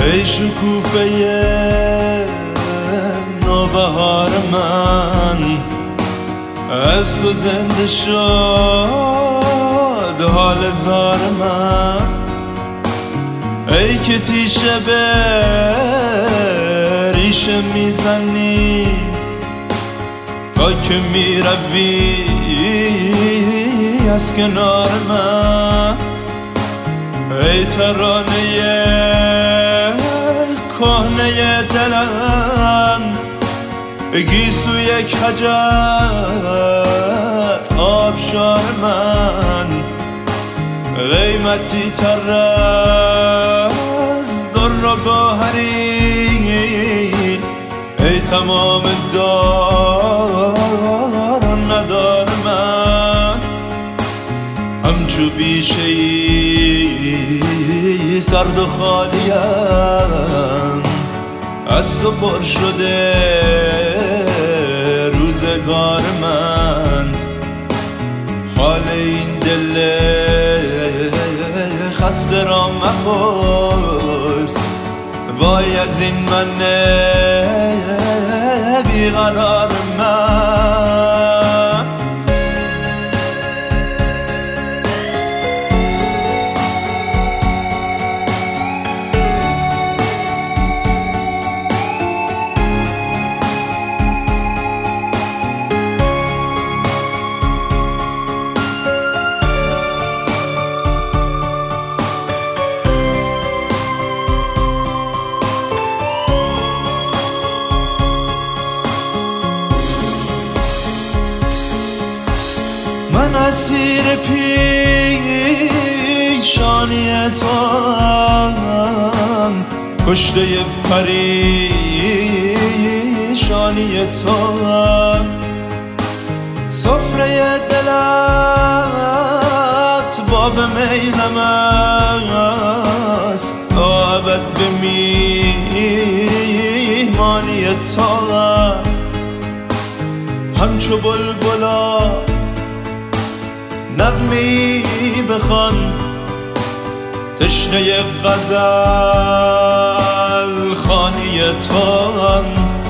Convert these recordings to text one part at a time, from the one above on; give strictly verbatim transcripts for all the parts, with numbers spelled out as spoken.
ای شکوفه نوبهار من، از تو زنده شد حال زار من. ای که تیشه به ریشه میزنی تا که میروی از کنار من. ای ترانه کهنه دلم، گیسوی کجت آبشار من. قیمتی تر از در و گوهری، ای تمام دار و ندار من. همچو بیشه ای سرد و خالیم، از تو پر شده روزگار من. حال این دل خسته را مپرس، وای از این من بیقرار من. من اسیر پیشانی توام، کشته پریشانی توام. سفره دلت باب میلم است، تا ابد به میهمانی توام. همچو بلبلا نغمی بخوان، تشنه غزل خانی توام.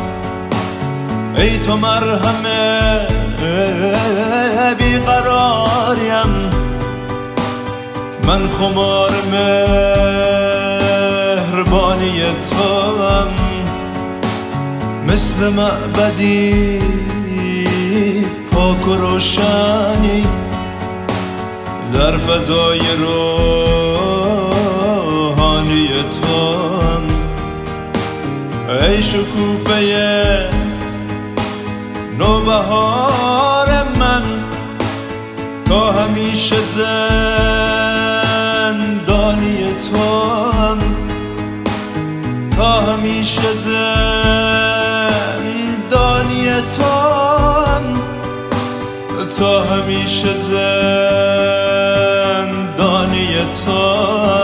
ای تو مرهم بیقراریم، من خمار مهربانی توام. مثل معبدی پاک و روشنی در فضای روحانی توام. ای شکوفه نوبهار من، تا همیشه زندانی توام. تا همیشه زندانی توام. تا همیشه زندانی تو.